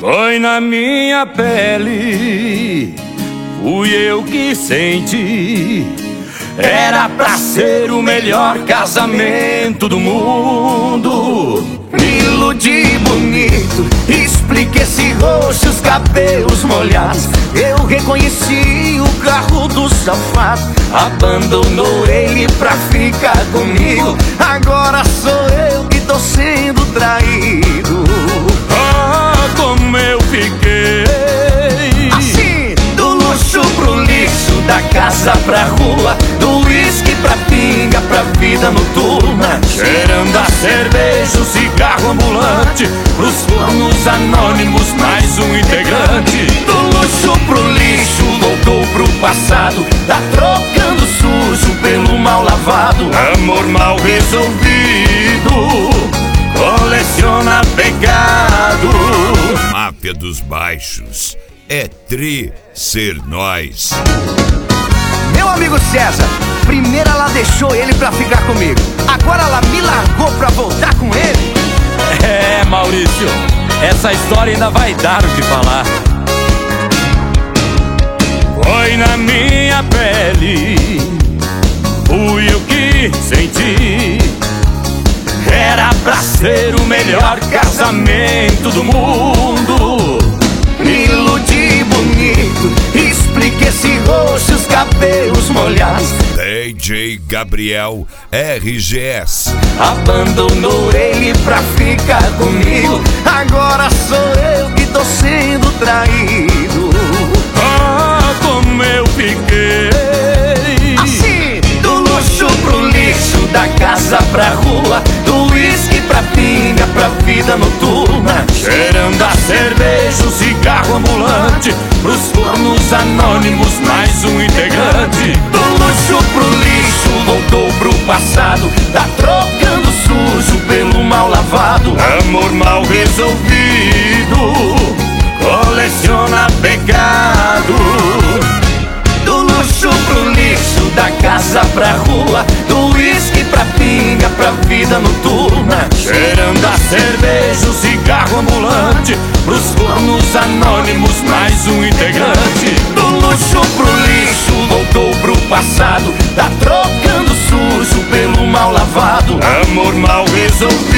Foi na minha pele, fui eu que senti. Era pra ser o melhor casamento do mundo. Me iludi bonito, expliquei esse rosto, os cabelos molhados. Eu reconheci o carro do safado. Abandonou ele pra ficar comigo. Agora sou eu que tô sendo traído. Ah, como eu fiquei assim, do luxo pro lixo, da casa pra rua, do uísque pra pinga, pra vida noturna. cheirando a cerveja, o cigarro ambulante, pros fornos anônimos, mais um integrante. Do luxo pro lixo, voltou pro passado. Tá trocando sujo pelo mal lavado. Amor mal resolvido, coleciona pecado. Máfia dos Baixos, é ser nós. Meu amigo César, primeiro ela deixou ele pra ficar comigo. Agora ela me largou pra voltar com ele. É, Maurício, essa história ainda vai dar o que falar. Foi na minha pele, fui eu que senti. Era pra ser o melhor casamento do mundo. Me iludi bonito, expliquei esse rosto, os cabelos molhados. DJ Gabriel RGS. Abandonou ele pra ficar comigo. Agora sou eu que tô sendo traído. Ah, como eu fiquei assim, do luxo pro lixo, da casa pra rua, do uísque pra pinga, pra vida noturna. cheirando a cerveja, o cigarro ambulante, pros fornos anônimos, mais um integrante. Do luxo pro lixo, voltou pro passado. Tá trocando sujo pelo mal lavado. Amor mal resolvido, coleciona pecado. Do luxo pro lixo, da casa pra rua, do uísque pra pinga, pra vida noturna. cheirando a cerveja, o cigarro ambulante, pros fornos anônimos, mais um integrante. Do luxo pro lixo, voltou pro passado. Tá trocando sujo pelo mal lavado. Amor mal resolvido,